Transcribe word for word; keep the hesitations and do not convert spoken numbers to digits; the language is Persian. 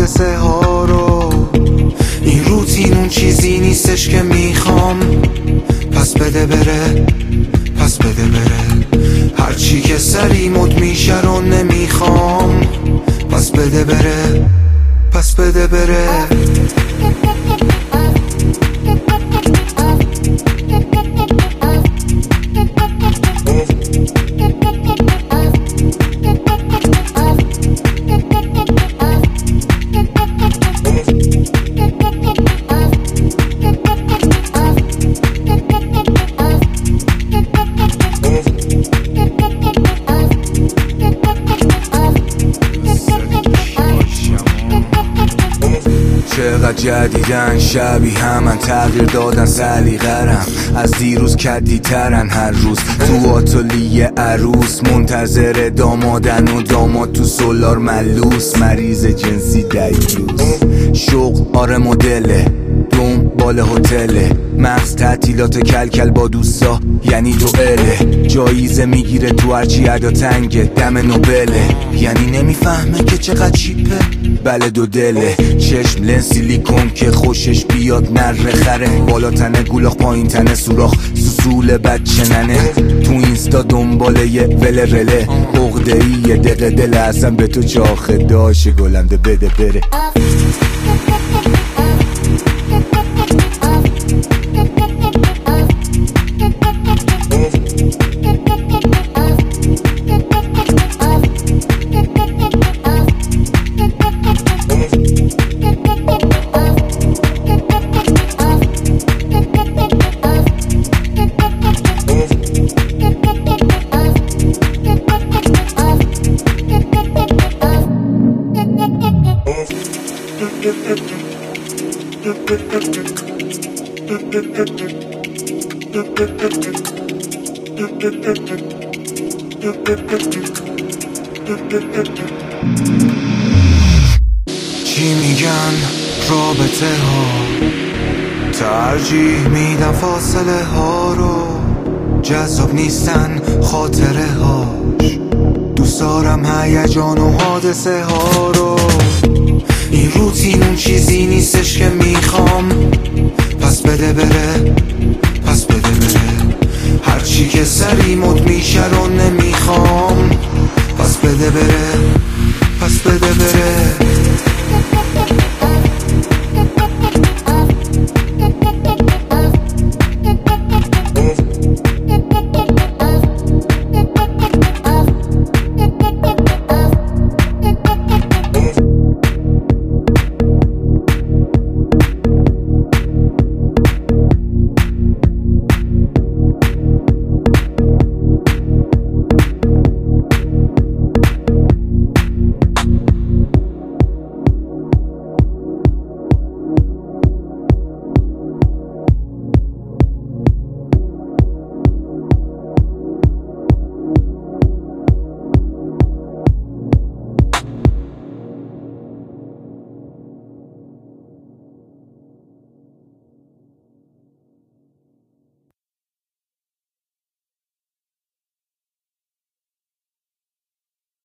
حادثه ها رو. این روتین اون چیزی نیستش که میخوام، پس بده بره، پس بده بره. هرچی که سری مد میشه رو نمیخوام، پس بده بره، پس بده بره. چقدر جدیدن شبیه همن، تغییر دادن سلیقه‌رم، از دیروز کدی‌ترن. هر روز تو آتلیه عروس منتظر دامادن و داماد تو سولار ملوس. مریض جنسی دیوز، شغل آره مدله، دنبال هتله، مغز تعطیلات کلکل با دوستا یعنی دوئله. جایزه میگیره تو هرچی ادا تنگه، دم نوبله. یعنی نمیفهمه که چقدر چیپه، بله دو دله. چشم لنز سیلیکون که خوشش بیاد نره خره، بالا تنه گولاخ پایین تنه سوراخ سوسول بچه ننه. تو اینستا دنباله یه وله رله، عقده ای یه دقه دل اصلا به تو چاخه داشه گلنده بده بره. چی میگن رابطه ها، ترجیح میدم فاصله ها رو. جذاب نیستن خاطره هاش، دوست دارم هیجان و حادثه ها رو. این روتین اون چیزی نیست